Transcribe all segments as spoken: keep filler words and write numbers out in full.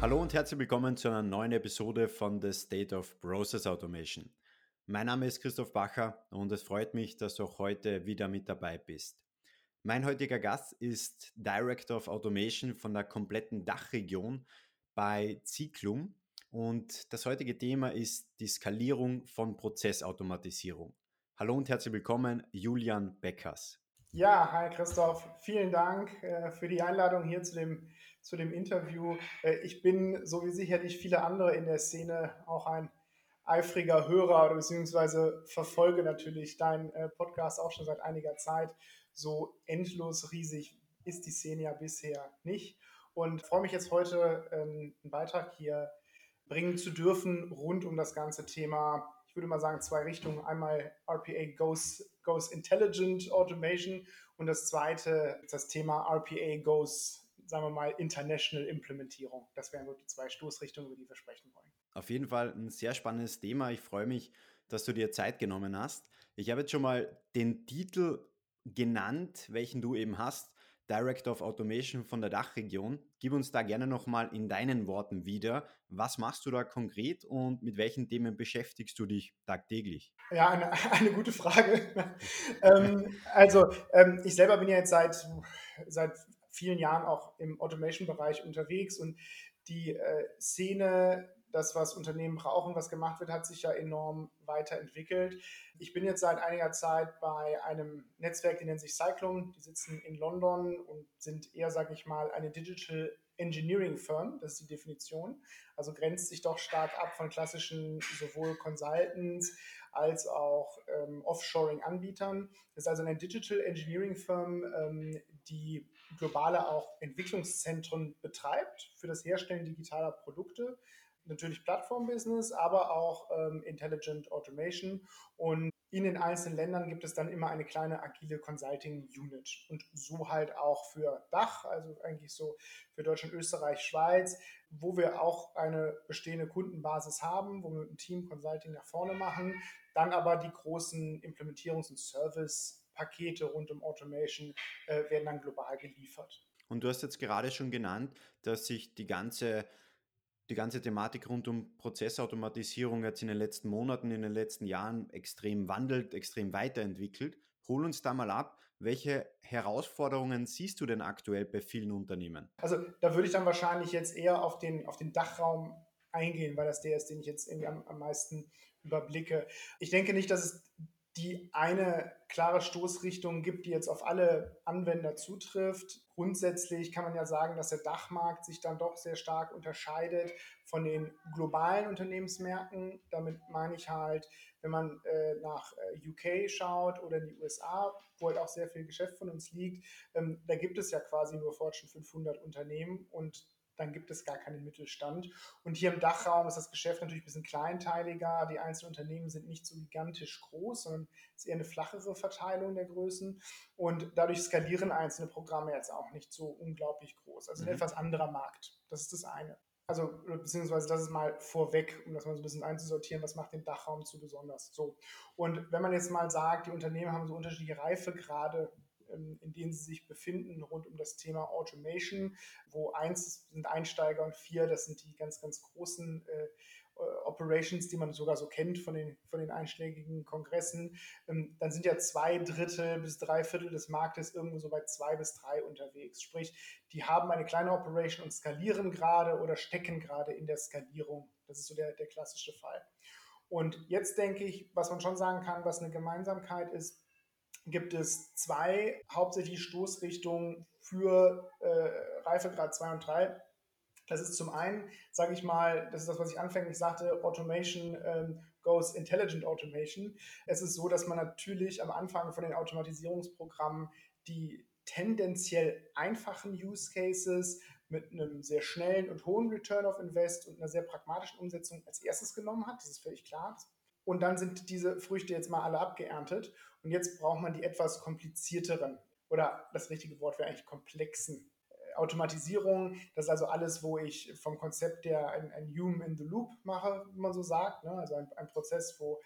Hallo und herzlich willkommen zu einer neuen Episode von The State of Process Automation. Mein Name ist Christoph Bacher und es freut mich, dass du auch heute wieder mit dabei bist. Mein heutiger Gast ist Director of Automation von der kompletten Dachregion bei Cyclum und das heutige Thema ist die Skalierung von Prozessautomatisierung. Hallo und herzlich willkommen, Julian Beckers. Ja, hi Christoph, vielen Dank äh, für die Einladung hier zu dem, zu dem Interview. Äh, ich bin, so wie sicherlich viele andere in der Szene, auch ein eifriger Hörer oder beziehungsweise verfolge natürlich deinen äh, Podcast auch schon seit einiger Zeit. So endlos riesig ist die Szene ja bisher nicht und freue mich jetzt heute ähm, einen Beitrag hier bringen zu dürfen rund um das ganze Thema. Ich würde mal sagen, zwei Richtungen. Einmal R P A goes, goes Intelligent Automation und das zweite ist das Thema R P A goes, sagen wir mal, International Implementierung. Das wären so die zwei Stoßrichtungen, über die wir sprechen wollen. Auf jeden Fall ein sehr spannendes Thema. Ich freue mich, dass du dir Zeit genommen hast. Ich habe jetzt schon mal den Titel genannt, welchen du eben hast, Director of Automation von der Dachregion. Gib uns da gerne nochmal in deinen Worten wieder. Was machst du da konkret und mit welchen Themen beschäftigst du dich tagtäglich? Ja, eine, eine gute Frage. ähm, also, ähm, ich selber bin ja jetzt seit, seit vielen Jahren auch im Automation-Bereich unterwegs und die äh, Szene, das, was Unternehmen brauchen, was gemacht wird, hat sich ja enorm weiterentwickelt. Ich bin jetzt seit einiger Zeit bei einem Netzwerk, die nennt sich Cyclum, die sitzen in London und sind eher, sage ich mal, eine Digital Engineering Firm, das ist die Definition, also grenzt sich doch stark ab von klassischen sowohl Consultants als auch ähm, Offshoring-Anbietern. Das ist also eine Digital Engineering Firm, ähm, die globale auch Entwicklungszentren betreibt für das Herstellen digitaler Produkte. Natürlich Plattform-Business, aber auch ähm, Intelligent Automation. Und in den einzelnen Ländern gibt es dann immer eine kleine agile Consulting Unit. Und so halt auch für Dach, also eigentlich so für Deutschland, Österreich, Schweiz, wo wir auch eine bestehende Kundenbasis haben, wo wir mit dem Team Consulting nach vorne machen, dann aber die großen Implementierungs- und Service-Pakete rund um Automation äh, werden dann global geliefert. Und du hast jetzt gerade schon genannt, dass sich die ganze die ganze Thematik rund um Prozessautomatisierung jetzt in den letzten Monaten, in den letzten Jahren extrem wandelt, extrem weiterentwickelt. Hol uns da mal ab, welche Herausforderungen siehst du denn aktuell bei vielen Unternehmen? Also da würde ich dann wahrscheinlich jetzt eher auf den, auf den Dachraum eingehen, weil das der ist, den ich jetzt irgendwie am, am meisten überblicke. Ich denke nicht, dass es die eine klare Stoßrichtung gibt, die jetzt auf alle Anwender zutrifft. Grundsätzlich kann man ja sagen, dass der Dachmarkt sich dann doch sehr stark unterscheidet von den globalen Unternehmensmärkten. Damit meine ich halt, wenn man äh, nach äh, U K schaut oder in die U S A, wo halt auch sehr viel Geschäft von uns liegt, ähm, da gibt es ja quasi nur Fortune fünfhundert Unternehmen und dann gibt es gar keinen Mittelstand. Und hier im Dachraum ist das Geschäft natürlich ein bisschen kleinteiliger. Die einzelnen Unternehmen sind nicht so gigantisch groß, sondern es ist eher eine flachere Verteilung der Größen. Und dadurch skalieren einzelne Programme jetzt auch nicht so unglaublich groß. Also ein Mhm. etwas anderer Markt. Das ist das eine. Also, beziehungsweise das ist mal vorweg, um das mal so ein bisschen einzusortieren, was macht den Dachraum zu besonders. So. Und wenn man jetzt mal sagt, die Unternehmen haben so unterschiedliche Reifegrade, ähm, in denen sie sich befinden rund um das Thema Automation, wo eins sind Einsteiger und vier, das sind die ganz, ganz großen äh, Operations, die man sogar so kennt von den, von den einschlägigen Kongressen, ähm, dann sind ja zwei Drittel bis drei Viertel des Marktes irgendwo so bei zwei bis drei unterwegs. Sprich, die haben eine kleine Operation und skalieren gerade oder stecken gerade in der Skalierung. Das ist so der, der klassische Fall. Und jetzt denke ich, was man schon sagen kann, was eine Gemeinsamkeit ist, gibt es zwei hauptsächlich Stoßrichtungen für äh, Reifegrad zwei und drei. Das ist zum einen, sage ich mal, das ist das, was ich anfänglich sagte, Automation ähm, goes Intelligent Automation. Es ist so, dass man natürlich am Anfang von den Automatisierungsprogrammen die tendenziell einfachen Use Cases mit einem sehr schnellen und hohen Return of Invest und einer sehr pragmatischen Umsetzung als erstes genommen hat. Das ist völlig klar. Und dann sind diese Früchte jetzt mal alle abgeerntet. Und jetzt braucht man die etwas komplizierteren oder das richtige Wort wäre eigentlich komplexen Automatisierung. Das ist also alles, wo ich vom Konzept der ein, ein Human in the Loop mache, wie man so sagt. Ne? Also ein, ein Prozess, wo,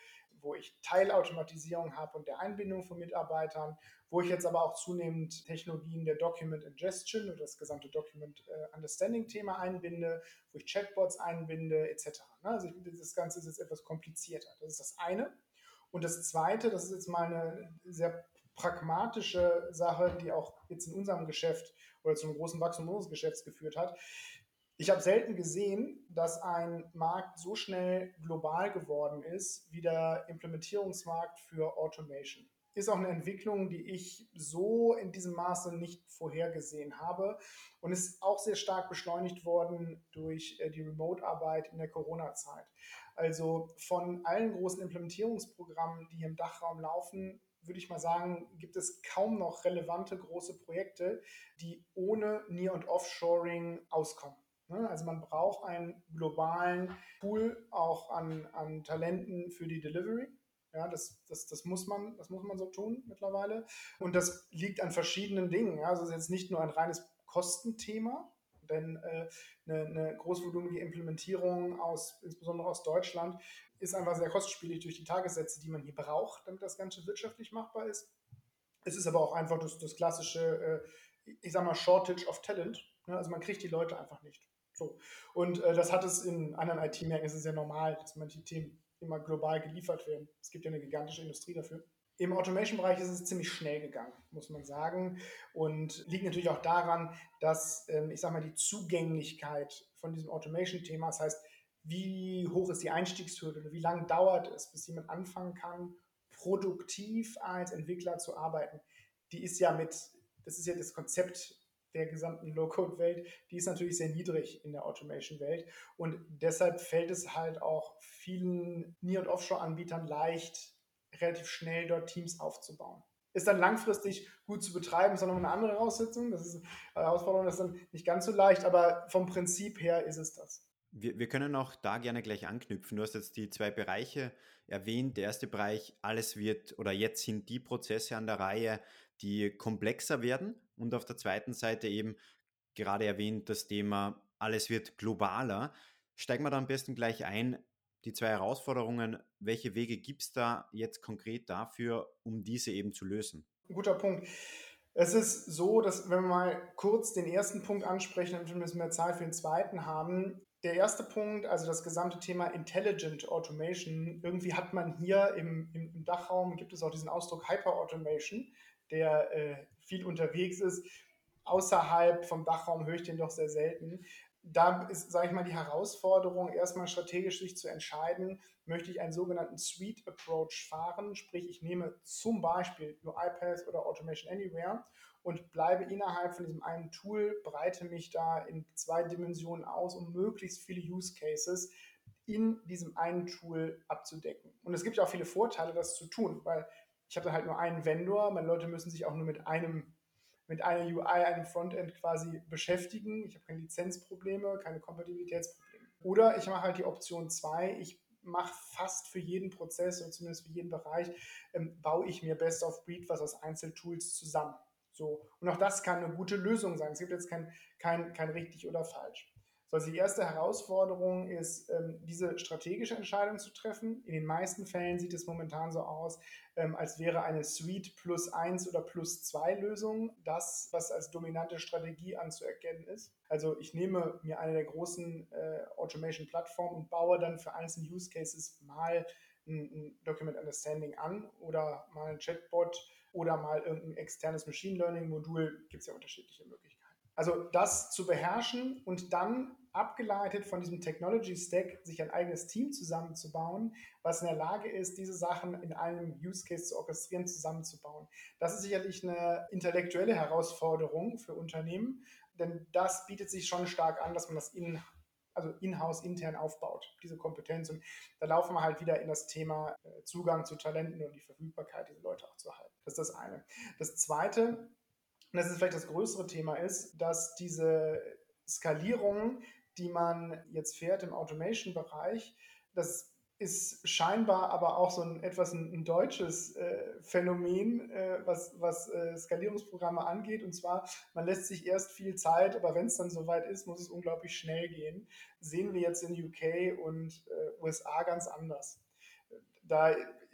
wo ich Teilautomatisierung habe und der Einbindung von Mitarbeitern, wo ich jetzt aber auch zunehmend Technologien der Document Ingestion oder das gesamte Document äh, Understanding Thema einbinde, wo ich Chatbots einbinde, et cetera. Ne? Also das Ganze ist jetzt etwas komplizierter. Das ist das eine. Und das zweite, das ist jetzt mal eine sehr pragmatische Sache, die auch jetzt in unserem Geschäft oder zu einem großen Wachstum unseres Geschäfts geführt hat. Ich habe selten gesehen, dass ein Markt so schnell global geworden ist wie der Implementierungsmarkt für Automation. Ist auch eine Entwicklung, die ich so in diesem Maße nicht vorhergesehen habe und ist auch sehr stark beschleunigt worden durch die Remote-Arbeit in der Corona-Zeit. Also von allen großen Implementierungsprogrammen, die hier im Dachraum laufen, würde ich mal sagen, gibt es kaum noch relevante große Projekte, die ohne Near- und Offshoring auskommen. Also man braucht einen globalen Pool auch an, an Talenten für die Delivery. Ja, das, das, das, muss man, das muss man so tun mittlerweile. Und das liegt an verschiedenen Dingen. Ja. Also es ist jetzt nicht nur ein reines Kostenthema, denn äh, eine, eine großvolumige Implementierung aus, insbesondere aus Deutschland, ist einfach sehr kostspielig durch die Tagessätze, die man hier braucht, damit das Ganze wirtschaftlich machbar ist. Es ist aber auch einfach das, das klassische, äh, ich sag mal, Shortage of Talent. Ne? Also man kriegt die Leute einfach nicht. So. Und äh, das hat es in anderen I T-Märkten, ist es ja normal, dass manche Themen immer global geliefert werden. Es gibt ja eine gigantische Industrie dafür. Im Automation-Bereich ist es ziemlich schnell gegangen, muss man sagen. Und liegt natürlich auch daran, dass, ähm, ich sag mal, die Zugänglichkeit von diesem Automation-Thema, das heißt, wie hoch ist die Einstiegshürde, wie lange dauert es, bis jemand anfangen kann, produktiv als Entwickler zu arbeiten, die ist ja mit, das ist ja das Konzept der gesamten Low-Code-Welt, die ist natürlich sehr niedrig in der Automation-Welt und deshalb fällt es halt auch vielen Near- und Offshore-Anbietern leicht, relativ schnell dort Teams aufzubauen. Ist dann langfristig gut zu betreiben, ist dann noch eine andere Heraussetzung, das ist eine Herausforderung, das ist dann nicht ganz so leicht, aber vom Prinzip her ist es das. Wir, wir können auch da gerne gleich anknüpfen. Du hast jetzt die zwei Bereiche erwähnt. Der erste Bereich, alles wird oder jetzt sind die Prozesse an der Reihe, die komplexer werden. Und auf der zweiten Seite eben gerade erwähnt das Thema, alles wird globaler. Steigen wir da am besten gleich ein. Die zwei Herausforderungen, welche Wege gibt es da jetzt konkret dafür, um diese eben zu lösen? Ein guter Punkt. Es ist so, dass wenn wir mal kurz den ersten Punkt ansprechen, damit wir ein bisschen mehr Zeit für den zweiten haben. Der erste Punkt, also das gesamte Thema Intelligent Automation, irgendwie hat man hier im, im, im Dachraum, gibt es auch diesen Ausdruck Hyper-Automation, der äh, viel unterwegs ist. Außerhalb vom Dachraum höre ich den doch sehr selten. Da ist, sage ich mal, die Herausforderung, erstmal strategisch sich zu entscheiden, möchte ich einen sogenannten Suite Approach fahren, sprich ich nehme zum Beispiel UiPath oder Automation Anywhere und bleibe innerhalb von diesem einen Tool, breite mich da in zwei Dimensionen aus, um möglichst viele Use Cases in diesem einen Tool abzudecken. Und es gibt ja auch viele Vorteile, das zu tun, weil ich habe dann halt nur einen Vendor, meine Leute müssen sich auch nur mit einem mit einer U I, einem Frontend quasi beschäftigen. Ich habe keine Lizenzprobleme, keine Kompatibilitätsprobleme. Oder ich mache halt die Option zwei, ich mache fast für jeden Prozess oder zumindest für jeden Bereich, ähm, baue ich mir Best of Breed was aus Einzeltools zusammen. So. Und auch das kann eine gute Lösung sein. Es gibt jetzt kein, kein, kein richtig oder falsch. So, also die erste Herausforderung ist, ähm, diese strategische Entscheidung zu treffen. In den meisten Fällen sieht es momentan so aus, ähm, als wäre eine Suite plus eins oder plus zwei Lösung das, was als dominante Strategie anzuerkennen ist. Also ich nehme mir eine der großen äh, Automation-Plattformen und baue dann für einzelne Use Cases mal ein, ein Document Understanding an oder mal ein Chatbot oder mal irgendein externes Machine Learning-Modul. Gibt es ja unterschiedliche Möglichkeiten. Also das zu beherrschen und dann abgeleitet von diesem Technology Stack sich ein eigenes Team zusammenzubauen, was in der Lage ist, diese Sachen in einem Use Case zu orchestrieren, zusammenzubauen. Das ist sicherlich eine intellektuelle Herausforderung für Unternehmen, denn das bietet sich schon stark an, dass man das in, also in-house intern aufbaut, diese Kompetenz. Und da laufen wir halt wieder in das Thema Zugang zu Talenten und die Verfügbarkeit, diese Leute auch zu halten. Das ist das eine. Das zweite, und das ist vielleicht das größere Thema, ist, dass diese Skalierung, die man jetzt fährt im Automation-Bereich, das ist scheinbar aber auch so ein etwas ein, ein deutsches äh, Phänomen, äh, was, was äh, Skalierungsprogramme angeht. Und zwar, man lässt sich erst viel Zeit, aber wenn es dann soweit ist, muss es unglaublich schnell gehen. Sehen wir jetzt in U K und äh, U S A ganz anders. Da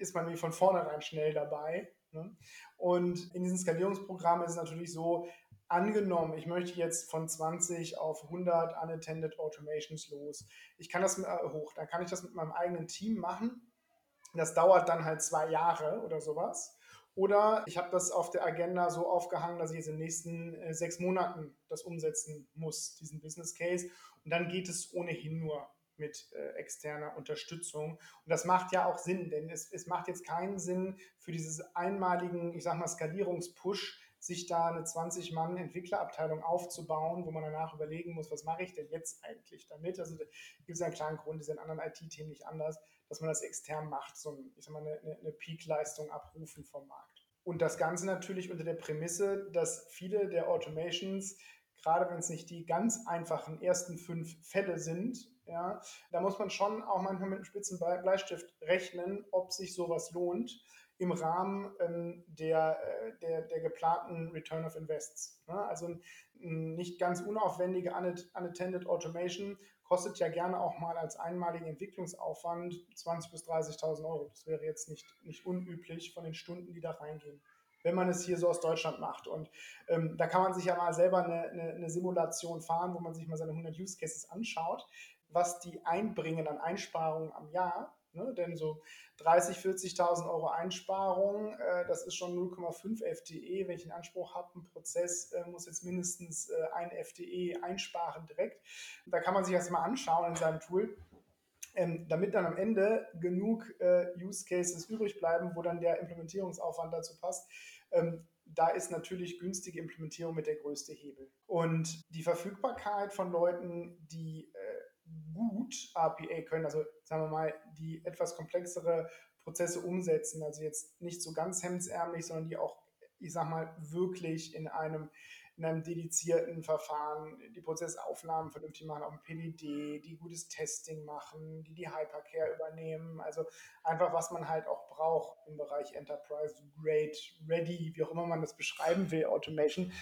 ist man wie von vornherein schnell dabei. Ne? Und in diesen Skalierungsprogrammen ist es natürlich so, angenommen, ich möchte jetzt von zwanzig auf hundert Unattended Automations los. Ich kann das mit, äh, hoch, dann kann ich das mit meinem eigenen Team machen. Das dauert dann halt zwei Jahre oder sowas. Oder ich habe das auf der Agenda so aufgehangen, dass ich jetzt in den nächsten äh, sechs Monaten das umsetzen muss, diesen Business Case. Und dann geht es ohnehin nur mit äh, externer Unterstützung. Und das macht ja auch Sinn, denn es, es macht jetzt keinen Sinn für diesen einmaligen, ich sag mal, Skalierungspush, sich da eine zwanzig-Mann-Entwicklerabteilung aufzubauen, wo man danach überlegen muss, was mache ich denn jetzt eigentlich damit? Also da gibt es einen klaren Grund, die sind in anderen I T-Themen nicht anders, dass man das extern macht, so ein, ich sag mal, eine, eine Peak-Leistung abrufen vom Markt. Und das Ganze natürlich unter der Prämisse, dass viele der Automations, gerade wenn es nicht die ganz einfachen ersten fünf Fälle sind, ja, da muss man schon auch manchmal mit einem spitzen Bleistift rechnen, ob sich sowas lohnt im Rahmen ähm, der, der, der geplanten Return of Invests. Ne? Also ein, ein nicht ganz unaufwendige Unattended Automation kostet ja gerne auch mal als einmaligen Entwicklungsaufwand zwanzigtausend bis dreißigtausend Euro. Das wäre jetzt nicht, nicht unüblich von den Stunden, die da reingehen, wenn man es hier so aus Deutschland macht. Und ähm, da kann man sich ja mal selber eine, eine, eine Simulation fahren, wo man sich mal seine hundert Use Cases anschaut, was die einbringen an Einsparungen am Jahr. Ne? Denn so dreißigtausend, vierzigtausend Euro Einsparung, äh, das ist schon null Komma fünf F T E. Wenn ich einen Anspruch habe, ein Prozess äh, muss jetzt mindestens äh, ein F T E einsparen direkt. Da kann man sich das mal anschauen in seinem Tool. Ähm, damit dann am Ende genug äh, Use Cases übrig bleiben, wo dann der Implementierungsaufwand dazu passt. Ähm, da ist natürlich günstige Implementierung mit der größte Hebel. Und die Verfügbarkeit von Leuten, die äh, gut R P A können, also sagen wir mal, die etwas komplexere Prozesse umsetzen, also jetzt nicht so ganz hemdsärmlich, sondern die auch, ich sag mal, wirklich in einem in einem dedizierten Verfahren die Prozessaufnahmen vernünftig machen, auf dem P D D, die gutes Testing machen, die die Hypercare übernehmen. Also einfach, was man halt auch braucht im Bereich Enterprise Grade, Ready, wie auch immer man das beschreiben will, Automation.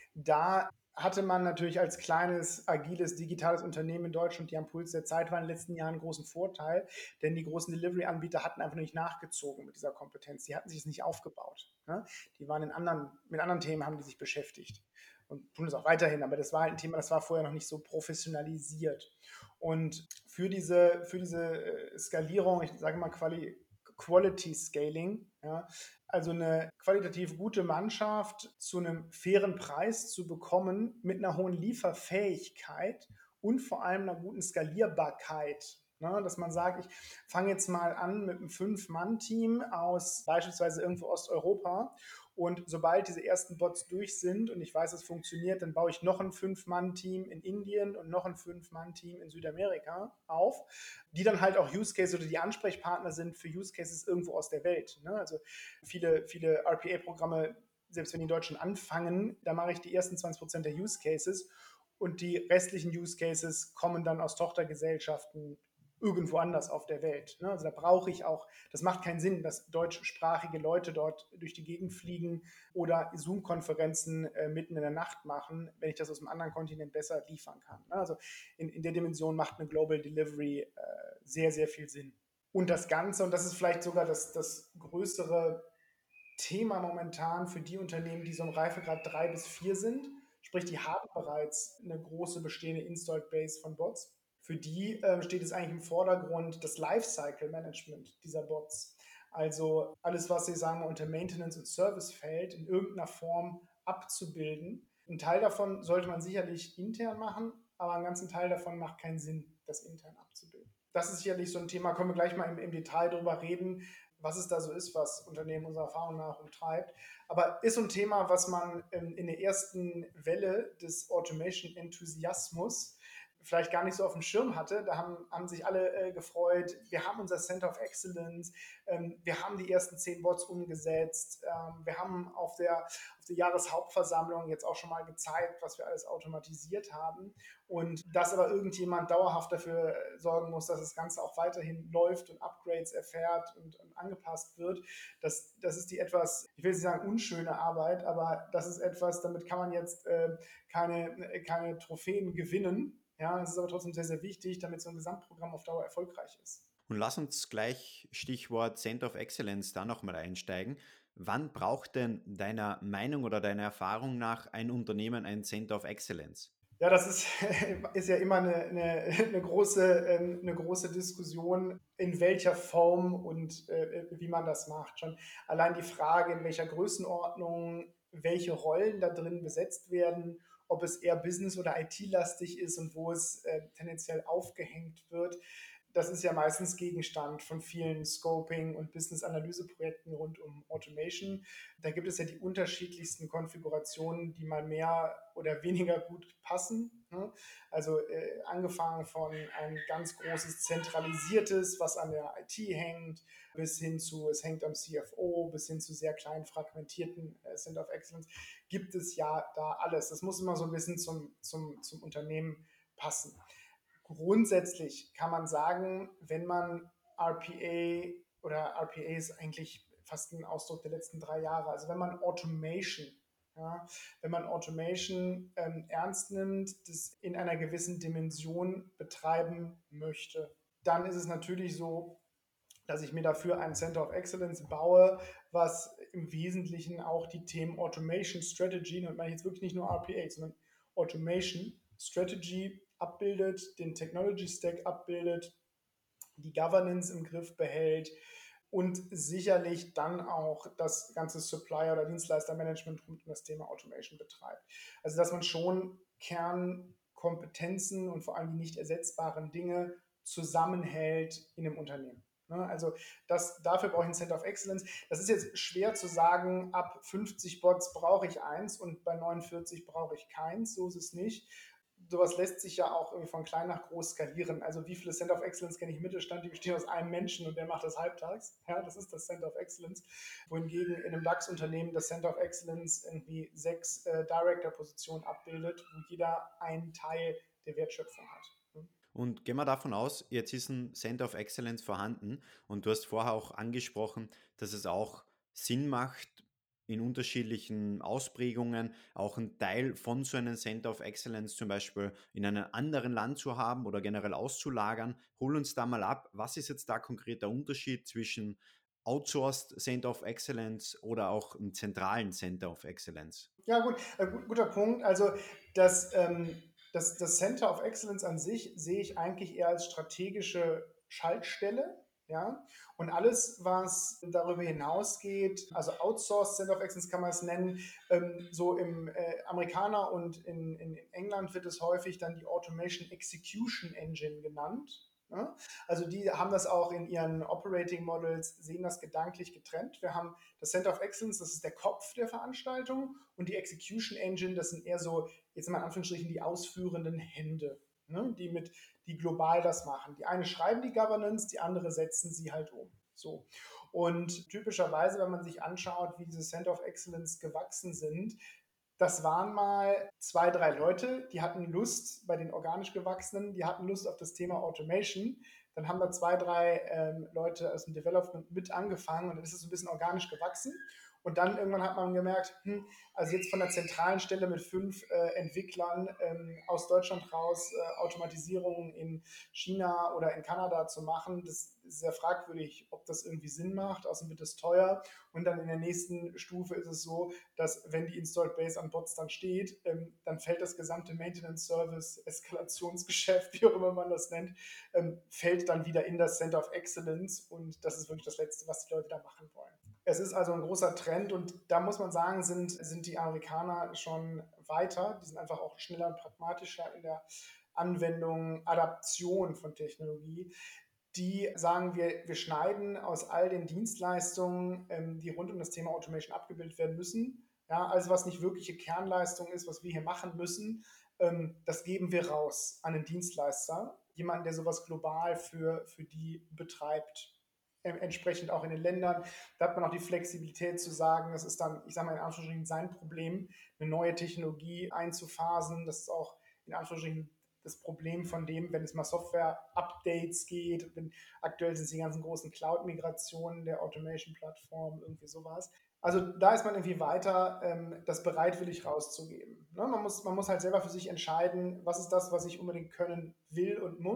Da hatte man natürlich als kleines, agiles, digitales Unternehmen in Deutschland, die am Puls der Zeit waren, in den letzten Jahren einen großen Vorteil, denn die großen Delivery-Anbieter hatten einfach nicht nachgezogen mit dieser Kompetenz. Die hatten sich es nicht aufgebaut. Ne? Die waren in anderen, mit anderen Themen, haben die sich beschäftigt und tun es auch weiterhin, aber das war halt ein Thema, das war vorher noch nicht so professionalisiert. Und für diese, für diese Skalierung, ich sage mal Quali Quality Scaling, ja, also eine qualitativ gute Mannschaft zu einem fairen Preis zu bekommen, mit einer hohen Lieferfähigkeit und vor allem einer guten Skalierbarkeit. Ne, dass man sagt, ich fange jetzt mal an mit einem Fünf-Mann-Team aus beispielsweise irgendwo Osteuropa und sobald diese ersten Bots durch sind und ich weiß, es funktioniert, dann baue ich noch ein Fünf-Mann-Team in Indien und noch ein Fünf-Mann-Team in Südamerika auf, die dann halt auch Use Cases oder die Ansprechpartner sind für Use Cases irgendwo aus der Welt. Ne? Also viele, viele R P A-Programme, selbst wenn die in Deutschland anfangen, da mache ich die ersten zwanzig Prozent der Use Cases und die restlichen Use Cases kommen dann aus Tochtergesellschaften irgendwo anders auf der Welt. Ne? Also da brauche ich auch, das macht keinen Sinn, dass deutschsprachige Leute dort durch die Gegend fliegen oder Zoom-Konferenzen äh, mitten in der Nacht machen, wenn ich das aus einem anderen Kontinent besser liefern kann. Ne? Also in, in der Dimension macht eine Global Delivery äh, sehr, sehr viel Sinn. Und das Ganze, und das ist vielleicht sogar das, das größere Thema momentan für die Unternehmen, die so im Reifegrad drei bis vier sind, sprich, die haben bereits eine große bestehende Installed Base von Bots. Für die äh, steht es eigentlich im Vordergrund das Lifecycle Management dieser Bots. Also alles, was Sie sagen, unter Maintenance und Service fällt, in irgendeiner Form abzubilden. Ein Teil davon sollte man sicherlich intern machen, aber einen ganzen Teil davon macht keinen Sinn, das intern abzubilden. Das ist sicherlich so ein Thema, können wir gleich mal im, im Detail drüber reden, was es da so ist, was Unternehmen unserer Erfahrung nach umtreibt. Aber ist so ein Thema, was man in, in der ersten Welle des Automation-Enthusiasmus vielleicht gar nicht so auf dem Schirm hatte. Da haben, haben sich alle äh, gefreut. Wir haben unser Center of Excellence. Ähm, wir haben die ersten zehn Bots umgesetzt. Ähm, wir haben auf der, auf der Jahreshauptversammlung jetzt auch schon mal gezeigt, was wir alles automatisiert haben. Und dass aber irgendjemand dauerhaft dafür sorgen muss, dass das Ganze auch weiterhin läuft und Upgrades erfährt und, und angepasst wird, das, das ist die etwas, ich will nicht sagen unschöne Arbeit, aber das ist etwas, damit kann man jetzt äh, keine, keine Trophäen gewinnen. Ja, es ist aber trotzdem sehr, sehr wichtig, damit so ein Gesamtprogramm auf Dauer erfolgreich ist. Und lass uns gleich Stichwort Center of Excellence da nochmal einsteigen. Wann braucht denn deiner Meinung oder deiner Erfahrung nach ein Unternehmen ein Center of Excellence? Ja, das ist, ist ja immer eine, eine, eine, große, ähm, eine große Diskussion, in welcher Form und äh, wie man das macht. Schon allein die Frage, in welcher Größenordnung welche Rollen da drin besetzt werden, ob es eher business- oder I T-lastig ist und wo es äh, tendenziell aufgehängt wird. Das ist ja meistens Gegenstand von vielen Scoping- und Business-Analyse-Projekten rund um Automation. Da gibt es ja die unterschiedlichsten Konfigurationen, die mal mehr oder weniger gut passen. Ne? Also äh, angefangen von ein ganz großes zentralisiertes, was an der I T hängt, bis hin zu, es hängt am C F O, bis hin zu sehr kleinen fragmentierten äh, Center of Excellence, gibt es ja da alles. Das muss immer so ein bisschen zum, zum, zum Unternehmen passen. Grundsätzlich kann man sagen, wenn man R P A oder R P A ist eigentlich fast ein Ausdruck der letzten drei Jahre, also wenn man Automation, ja, wenn man Automation ähm, ernst nimmt, das in einer gewissen Dimension betreiben möchte, dann ist es natürlich so, dass ich mir dafür ein Center of Excellence baue, was im Wesentlichen auch die Themen Automation Strategy, und meine ich jetzt wirklich nicht nur R P A, sondern Automation Strategy abbildet, den Technology Stack abbildet, die Governance im Griff behält und sicherlich dann auch das ganze Supplier- oder Dienstleistermanagement rund um das Thema Automation betreibt. Also dass man schon Kernkompetenzen und vor allem die nicht ersetzbaren Dinge zusammenhält in einem Unternehmen. Also das, dafür brauche ich ein Center of Excellence. Das ist jetzt schwer zu sagen, ab fünfzig Bots brauche ich eins und bei neunundvierzig brauche ich keins. So ist es nicht. Sowas lässt sich ja auch irgendwie von klein nach groß skalieren. Also wie viele Center of Excellence kenne ich im Mittelstand, die bestehen aus einem Menschen und der macht das halbtags. Ja, das ist das Center of Excellence. Wohingegen in einem DAX-Unternehmen das Center of Excellence irgendwie sechs äh, Director-Positionen abbildet, wo jeder einen Teil der Wertschöpfung hat. Hm? Und gehen wir davon aus, jetzt ist ein Center of Excellence vorhanden und du hast vorher auch angesprochen, dass es auch Sinn macht, in unterschiedlichen Ausprägungen auch einen Teil von so einem Center of Excellence zum Beispiel in einem anderen Land zu haben oder generell auszulagern. Hol uns da mal ab, was ist jetzt da konkret der Unterschied zwischen Outsourced Center of Excellence oder auch einem zentralen Center of Excellence? Ja, gut, äh, gut, guter Punkt. Also das, ähm, das, das Center of Excellence an sich sehe ich eigentlich eher als strategische Schaltstelle. Ja, und alles, was darüber hinausgeht, also Outsourced Center of Excellence kann man es nennen, ähm, so im äh, Amerikaner und in, in, in England wird es häufig dann die Automation Execution Engine genannt. Ja? Also die haben das auch in ihren Operating Models, sehen das gedanklich getrennt. Wir haben das Center of Excellence, das ist der Kopf der Veranstaltung, und die Execution Engine, das sind eher so, jetzt mal in Anführungsstrichen, die ausführenden Hände, ne, die mit, die global das machen. Die eine schreiben die Governance, die andere setzen sie halt um. So. Und typischerweise, wenn man sich anschaut, wie diese Center of Excellence gewachsen sind, das waren mal zwei, drei Leute, die hatten Lust bei den organisch gewachsenen, die hatten Lust auf das Thema Automation. Dann haben da zwei, drei ähm, Leute aus dem Development mit angefangen und dann ist es so ein bisschen organisch gewachsen. Und dann irgendwann hat man gemerkt, hm, also jetzt von der zentralen Stelle mit fünf äh, Entwicklern ähm, aus Deutschland raus äh, Automatisierungen in China oder in Kanada zu machen, das ist sehr fragwürdig, ob das irgendwie Sinn macht. Außerdem wird es teuer. Und dann in der nächsten Stufe ist es so, dass wenn die Installed Base an Bots dann steht, ähm, dann fällt das gesamte Maintenance Service, Eskalationsgeschäft, wie auch immer man das nennt, ähm, fällt dann wieder in das Center of Excellence und das ist wirklich das Letzte, was die Leute da machen wollen. Es ist also ein großer Trend und da muss man sagen, sind, sind die Amerikaner schon weiter. Die sind einfach auch schneller und pragmatischer in der Anwendung, Adaption von Technologie. Die sagen, wir, wir schneiden aus all den Dienstleistungen, ähm, die rund um das Thema Automation abgebildet werden müssen. Ja, also was nicht wirkliche Kernleistung ist, was wir hier machen müssen, ähm, das geben wir raus an einen Dienstleister, jemanden, der sowas global für, für die betreibt. Entsprechend auch in den Ländern. Da hat man auch die Flexibilität zu sagen, das ist dann, ich sage mal in Anführungsstrichen, sein Problem, eine neue Technologie einzuphasen. Das ist auch in Anführungsstrichen das Problem von dem, wenn es mal Software-Updates geht. Wenn, aktuell sind es die ganzen großen Cloud-Migrationen der Automation-Plattform, irgendwie sowas. Also da ist man irgendwie weiter, ähm, das bereitwillig rauszugeben. Ne? Man muss, man muss halt selber für sich entscheiden, was ist das, was ich unbedingt können will und muss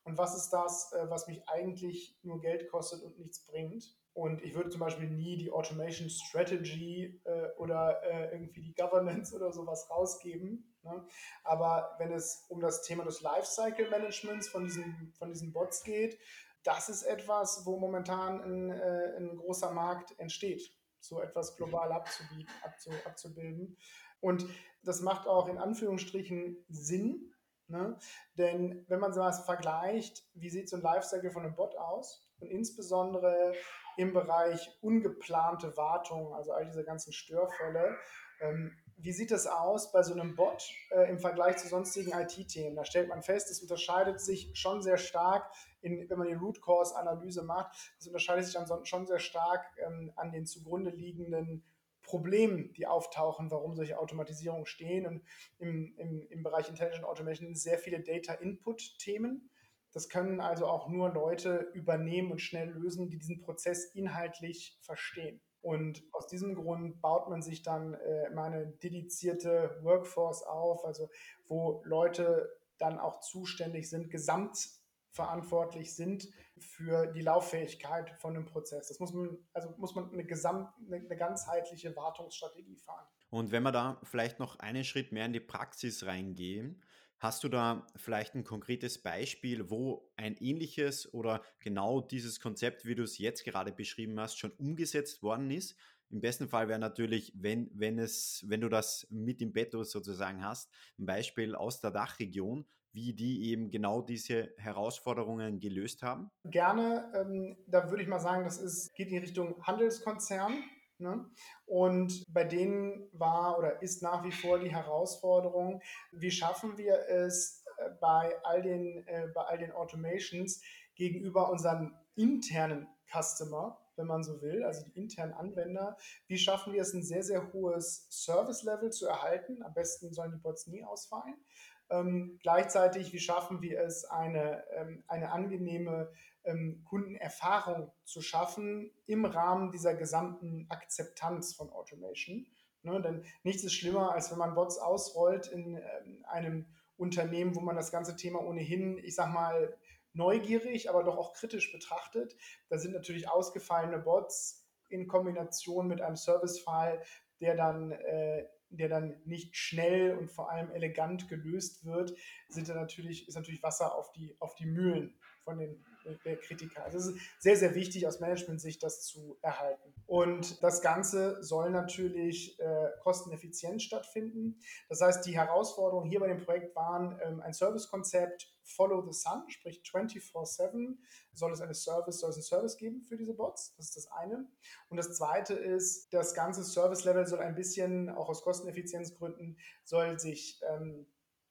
und was ist das, äh, was mich eigentlich nur Geld kostet und nichts bringt. Und ich würde zum Beispiel nie die Automation Strategy äh, oder äh, irgendwie die Governance oder sowas rausgeben. Ne? Aber wenn es um das Thema des Lifecycle Managements von diesen, von diesen Bots geht, das ist etwas, wo momentan ein, äh, ein großer Markt entsteht, so etwas global abzubieten, abzu, abzubilden. Und das macht auch in Anführungsstrichen Sinn, ne? Denn wenn man sowas vergleicht, wie sieht so ein Lifecycle von einem Bot aus? Und insbesondere im Bereich ungeplante Wartung, also all diese ganzen Störfälle, ähm, wie sieht das aus bei so einem Bot äh, im Vergleich zu sonstigen I T-Themen? Da stellt man fest, es unterscheidet sich schon sehr stark, in, wenn man die Root Cause-Analyse macht, das unterscheidet sich dann schon sehr stark ähm, an den zugrunde liegenden Problemen, die auftauchen, warum solche Automatisierungen stehen. Und im, im, im Bereich Intelligent Automation sehr viele Data-Input-Themen. Das können also auch nur Leute übernehmen und schnell lösen, die diesen Prozess inhaltlich verstehen. Und aus diesem Grund baut man sich dann äh, mal eine dedizierte Workforce auf, also wo Leute dann auch zuständig sind, gesamtverantwortlich sind für die Lauffähigkeit von einem Prozess. Das muss man, also muss man eine, gesamt, eine, eine ganzheitliche Wartungsstrategie fahren. Und wenn wir da vielleicht noch einen Schritt mehr in die Praxis reingehen, hast du da vielleicht ein konkretes Beispiel, wo ein ähnliches oder genau dieses Konzept, wie du es jetzt gerade beschrieben hast, schon umgesetzt worden ist? Im besten Fall wäre natürlich, wenn, wenn es, wenn du das mit im Betto sozusagen hast, ein Beispiel aus der Dachregion, wie die eben genau diese Herausforderungen gelöst haben. Gerne, ähm, da würde ich mal sagen, das ist, geht in die Richtung Handelskonzern. Ne? Und bei denen war oder ist nach wie vor die Herausforderung, wie schaffen wir es äh, bei all den, äh, bei all den Automations gegenüber unseren internen Customer, wenn man so will, also die internen Anwender, wie schaffen wir es, ein sehr, sehr hohes Service-Level zu erhalten? Am besten sollen die Bots nie ausfallen. Ähm, gleichzeitig, wie schaffen wir es, eine, ähm, eine angenehme ähm, Kundenerfahrung zu schaffen im Rahmen dieser gesamten Akzeptanz von Automation. Ne? Denn nichts ist schlimmer, als wenn man Bots ausrollt in ähm, einem Unternehmen, wo man das ganze Thema ohnehin, ich sag mal, neugierig, aber doch auch kritisch betrachtet. Da sind natürlich ausgefallene Bots in Kombination mit einem Servicefall, der dann äh, der dann nicht schnell und vor allem elegant gelöst wird, sind da natürlich, ist natürlich Wasser auf die, auf die Mühlen von den der Kritiker. Also es ist sehr, sehr wichtig aus Management-Sicht, das zu erhalten. Und das Ganze soll natürlich äh, kosteneffizient stattfinden. Das heißt, die Herausforderungen hier bei dem Projekt waren ähm, ein Servicekonzept Follow the Sun, sprich vierundzwanzig sieben soll es eine Service, soll es einen Service geben für diese Bots. Das ist das eine. Und das zweite ist, das ganze Service-Level soll ein bisschen, auch aus Kosteneffizienzgründen, soll sich ähm,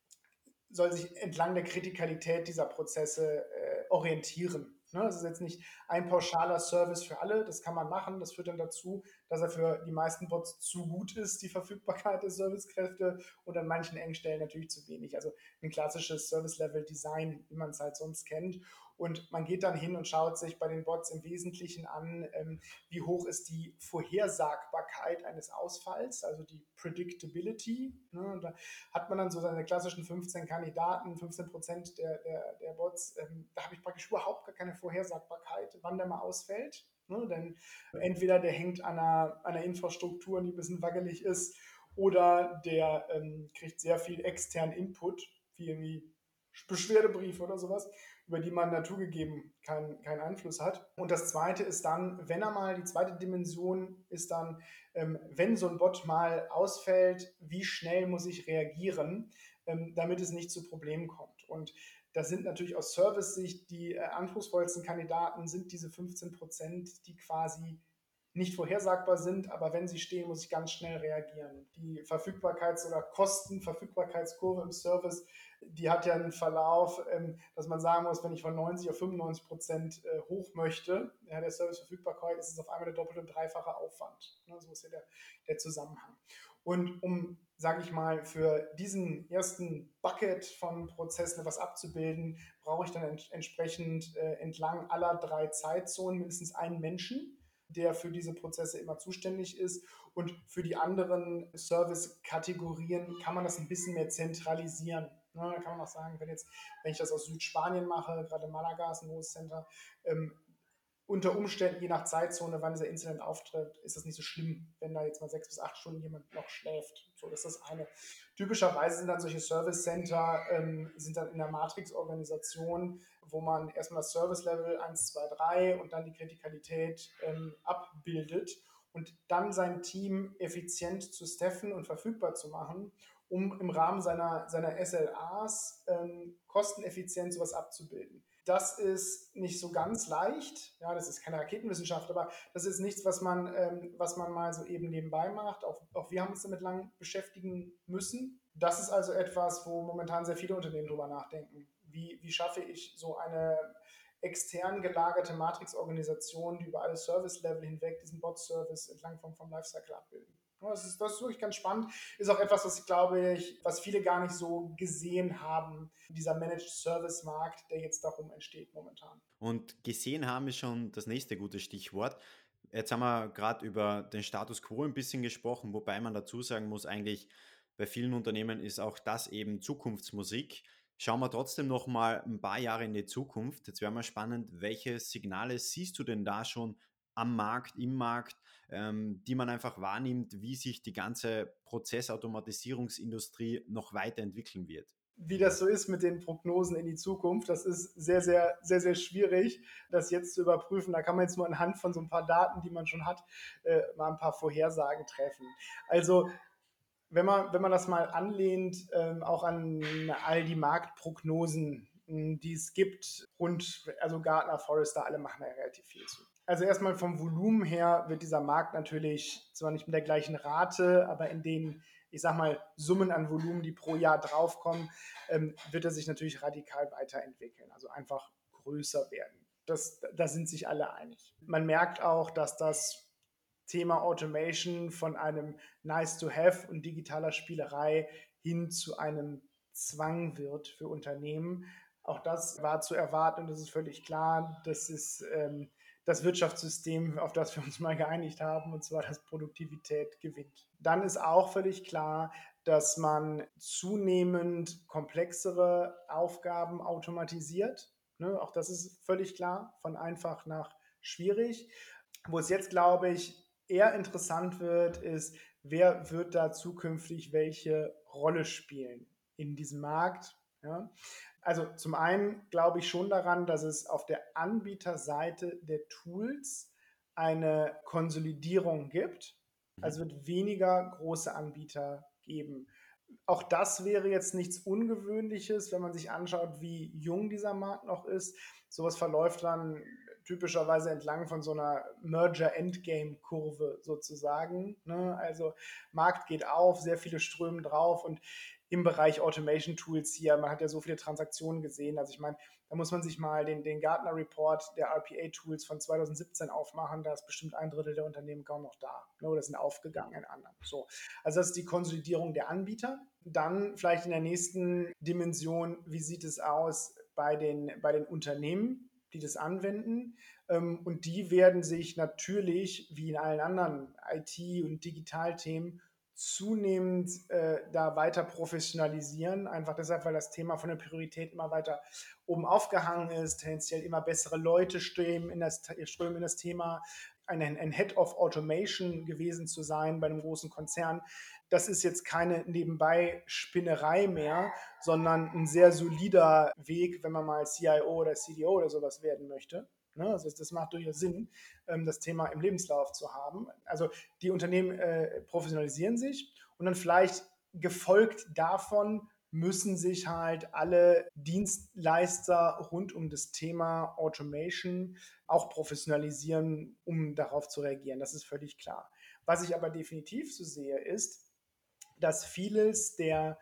soll sich entlang der Kritikalität dieser Prozesse äh, orientieren. Ne? Das ist jetzt nicht ein pauschaler Service für alle, das kann man machen. Das führt dann dazu, dass er für die meisten Bots zu gut ist, die Verfügbarkeit der Servicekräfte, und an manchen Engstellen natürlich zu wenig. Also ein klassisches Service-Level-Design, wie man es halt sonst kennt. Und man geht dann hin und schaut sich bei den Bots im Wesentlichen an, ähm, wie hoch ist die Vorhersagbarkeit eines Ausfalls, also die Predictability. Ne? Und da hat man dann so seine klassischen fünfzehn Kandidaten, fünfzehn Prozent der, der, der Bots. Ähm, da habe ich praktisch überhaupt gar keine Vorhersagbarkeit, wann der mal ausfällt. Ne? Denn entweder der hängt an einer, einer Infrastruktur, die ein bisschen wackelig ist, oder der ähm, kriegt sehr viel externen Input, wie irgendwie Beschwerdebriefe oder sowas, über die man naturgegeben keinen keinen Einfluss hat. Und das zweite ist dann, wenn er mal, die zweite Dimension ist dann, ähm, wenn so ein Bot mal ausfällt, wie schnell muss ich reagieren, ähm, damit es nicht zu Problemen kommt. Und das sind natürlich aus Service-Sicht die äh, anspruchsvollsten Kandidaten, sind diese fünfzehn Prozent, die quasi nicht vorhersagbar sind, aber wenn sie stehen, muss ich ganz schnell reagieren. Die Verfügbarkeits- oder Kostenverfügbarkeitskurve im Service, die hat ja einen Verlauf, ähm, dass man sagen muss, wenn ich von neunzig auf fünfundneunzig Prozent äh, hoch möchte, ja, der Serviceverfügbarkeit, ist es auf einmal der doppelte und dreifache Aufwand. Ne, so ist ja der, der Zusammenhang. Und um, sage ich mal, für diesen ersten Bucket von Prozessen etwas abzubilden, brauche ich dann ent- entsprechend äh, entlang aller drei Zeitzonen mindestens einen Menschen, der für diese Prozesse immer zuständig ist. Und für die anderen Service-Kategorien kann man das ein bisschen mehr zentralisieren. Ne, da kann man auch sagen, wenn jetzt, wenn ich das aus Südspanien mache, gerade Malaga ist ein großes Center, ähm, unter Umständen, je nach Zeitzone, wann dieser Incident auftritt, ist das nicht so schlimm, wenn da jetzt mal sechs bis acht Stunden jemand noch schläft. So, das ist das eine. Typischerweise sind dann solche Service Center, ähm, sind dann in der Matrix-Organisation, wo man erstmal das Service-Level eins, zwei, drei und dann die Kritikalität ähm, abbildet und dann sein Team effizient zu staffen und verfügbar zu machen, um im Rahmen seiner, seiner S L As ähm, kosteneffizient sowas abzubilden. Das ist nicht so ganz leicht. Ja, das ist keine Raketenwissenschaft, aber das ist nichts, was man, ähm, was man mal so eben nebenbei macht. Auch, auch wir haben uns damit lang beschäftigen müssen. Das ist also etwas, wo momentan sehr viele Unternehmen drüber nachdenken. Wie, wie schaffe ich so eine extern gelagerte Matrix-Organisation, die über alle Service-Level hinweg diesen Bot-Service entlang vom, vom Lifecycle abbilden? Ja, das ist, das ist wirklich ganz spannend. Ist auch etwas, was ich glaube ich, was viele gar nicht so gesehen haben, dieser Managed Service Markt, der jetzt darum entsteht momentan. Und gesehen haben ist schon das nächste gute Stichwort. Jetzt haben wir gerade über den Status quo ein bisschen gesprochen, wobei man dazu sagen muss, eigentlich bei vielen Unternehmen ist auch das eben Zukunftsmusik. Schauen wir trotzdem noch mal ein paar Jahre in die Zukunft. Jetzt wäre mal spannend, welche Signale siehst du denn da schon am Markt, im Markt, ähm, die man einfach wahrnimmt, wie sich die ganze Prozessautomatisierungsindustrie noch weiterentwickeln wird? Wie das so ist mit den Prognosen in die Zukunft, das ist sehr, sehr, sehr, sehr schwierig, das jetzt zu überprüfen. Da kann man jetzt nur anhand von so ein paar Daten, die man schon hat, äh, mal ein paar Vorhersagen treffen. Also wenn man, wenn man das mal anlehnt, ähm, auch an all die Marktprognosen, mh, die es gibt, und also Gartner, Forrester, alle machen da relativ viel zu. Also erstmal vom Volumen her wird dieser Markt natürlich zwar nicht mit der gleichen Rate, aber in den, ich sag mal, Summen an Volumen, die pro Jahr draufkommen, ähm, wird er sich natürlich radikal weiterentwickeln, also einfach größer werden. Das, da sind sich alle einig. Man merkt auch, dass das Thema Automation von einem Nice to Have und digitaler Spielerei hin zu einem Zwang wird für Unternehmen. Auch das war zu erwarten und das ist völlig klar. Das ist ähm, das Wirtschaftssystem, auf das wir uns mal geeinigt haben, und zwar, dass Produktivität gewinnt. Dann ist auch völlig klar, dass man zunehmend komplexere Aufgaben automatisiert. Ne, auch das ist völlig klar, von einfach nach schwierig. Wo es jetzt, glaube ich, eher interessant wird, ist, wer wird da zukünftig welche Rolle spielen in diesem Markt. Ja? Also zum einen glaube ich schon daran, dass es auf der Anbieterseite der Tools eine Konsolidierung gibt. Also wird weniger große Anbieter geben. Auch das wäre jetzt nichts Ungewöhnliches, wenn man sich anschaut, wie jung dieser Markt noch ist. Sowas verläuft dann typischerweise entlang von so einer Merger-Endgame-Kurve sozusagen. Ne? Also Markt geht auf, sehr viele strömen drauf und im Bereich Automation Tools hier, man hat ja so viele Transaktionen gesehen. Also ich meine, da muss man sich mal den, den Gartner Report der R P A Tools von zwanzig siebzehn aufmachen. Da ist bestimmt ein Drittel der Unternehmen kaum noch da. Ne? Oder sind aufgegangen in anderen. So. Also das ist die Konsolidierung der Anbieter. Dann vielleicht in der nächsten Dimension, wie sieht es aus bei den, bei den Unternehmen, die das anwenden? Und die werden sich natürlich, wie in allen anderen I T- und Digitalthemen, zunehmend äh, da weiter professionalisieren. Einfach deshalb, weil das Thema von der Priorität immer weiter oben aufgehangen ist, tendenziell immer bessere Leute strömen in das, strömen in das Thema. Ein, ein Head of Automation gewesen zu sein bei einem großen Konzern, das ist jetzt keine Nebenbei-Spinnerei mehr, sondern ein sehr solider Weg, wenn man mal C I O oder C D O oder sowas werden möchte. Also das macht durchaus Sinn, das Thema im Lebenslauf zu haben. Also die Unternehmen äh, professionalisieren sich und dann vielleicht gefolgt davon müssen sich halt alle Dienstleister rund um das Thema Automation auch professionalisieren, um darauf zu reagieren. Das ist völlig klar. Was ich aber definitiv so sehe, ist, dass vieles der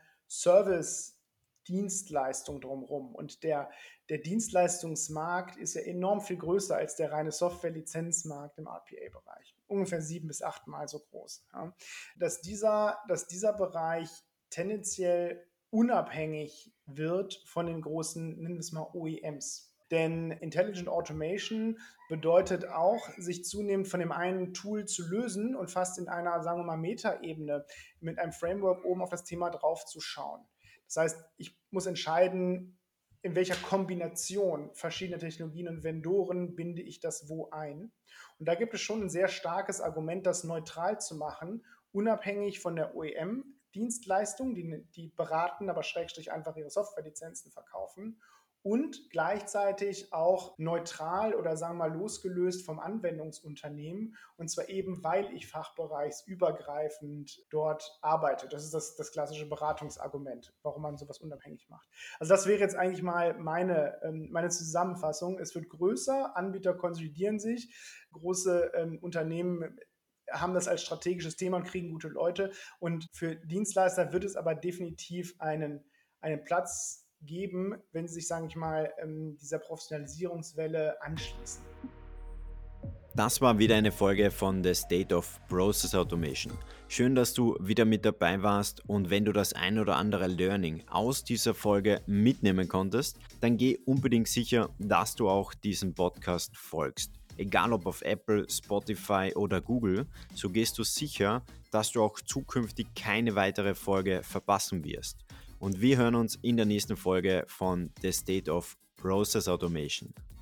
Service-Dienstleistung drumherum und der, der Dienstleistungsmarkt ist ja enorm viel größer als der reine Software-Lizenzmarkt im R P A-Bereich. Ungefähr sieben bis achtmal so groß. Ja. Dass, dieser, dass dieser Bereich tendenziell unabhängig wird von den großen, nennen wir es mal O E Ms. Denn Intelligent Automation bedeutet auch, sich zunehmend von dem einen Tool zu lösen und fast in einer, sagen wir mal, Metaebene mit einem Framework oben auf das Thema draufzuschauen. Das heißt, ich muss entscheiden, in welcher Kombination verschiedener Technologien und Vendoren binde ich das wo ein. Und da gibt es schon ein sehr starkes Argument, das neutral zu machen, unabhängig von der O E M-Dienstleistung, die, die beraten, aber schrägstrich einfach ihre Softwarelizenzen verkaufen. Und gleichzeitig auch neutral oder sagen wir mal losgelöst vom Anwendungsunternehmen. Und zwar eben, weil ich fachbereichsübergreifend dort arbeite. Das ist das, das klassische Beratungsargument, warum man sowas unabhängig macht. Also das wäre jetzt eigentlich mal meine, ähm, meine Zusammenfassung. Es wird größer, Anbieter konsolidieren sich, große ähm, Unternehmen haben das als strategisches Thema und kriegen gute Leute. Und für Dienstleister wird es aber definitiv einen, einen Platz geben, wenn sie sich, sage ich mal, dieser Professionalisierungswelle anschließen. Das war wieder eine Folge von The State of Process Automation. Schön, dass du wieder mit dabei warst, und wenn du das ein oder andere Learning aus dieser Folge mitnehmen konntest, dann geh unbedingt sicher, dass du auch diesem Podcast folgst. Egal ob auf Apple, Spotify oder Google, so gehst du sicher, dass du auch zukünftig keine weitere Folge verpassen wirst. Und wir hören uns in der nächsten Folge von The State of Process Automation.